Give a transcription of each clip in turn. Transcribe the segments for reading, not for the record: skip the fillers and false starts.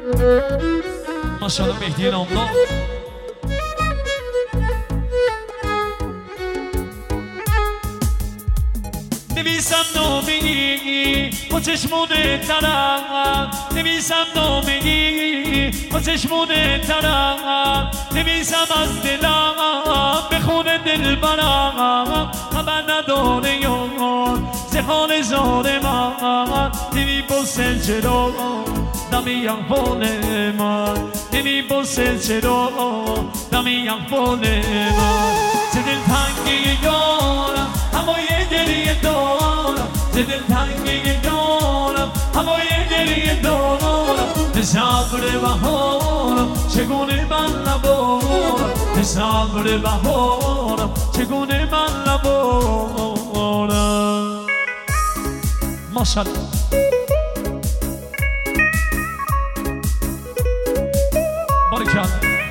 ماشاءالله مهدی نامدار نویسم نامه‌ای با چشمون ترم نویسم نامه‌ای با چشمون ترم نویسم از دلم به خون دل برم خبر نداره یار زخان زار من نمی‌پرسه چرا دمیم فال من نمی‌پرسه چرا دمیم فال من چه دلتنگی یارم هوای گریه دارم چه دلتنگی یارم هوای گریه دارم به صبر بهارم چگونه من نبارم به صبر بهارم چگونه من نبارم ماشاءالله بارکالله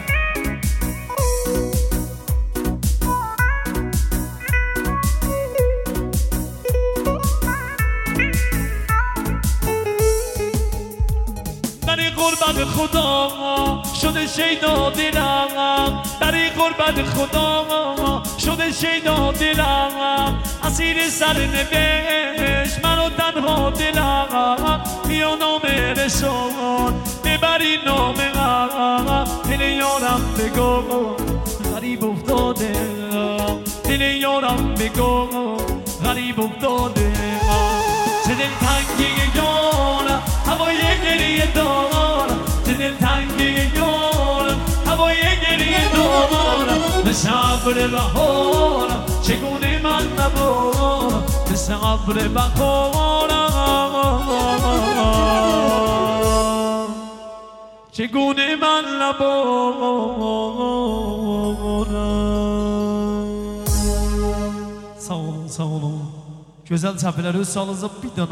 در قربت خدا شده شیدا دلم در قربت خدا شده شیدا دلم اسیر سرنوشت منو تنها دلم بیا نامه رسان ببری نامه دل یارم بگو غریب افتاده دل یارم بگو غریب افتاده چه دلتنگی یارم هوای گریه دارم چه دلتنگی یارم هوای گریه دارم به صبر بهارم چگونه من نبارم به صبر بهارم چگونه من نبارم. Sağ olun, sağ olun. Güzel tepeler öz sağlığınıza bir dana.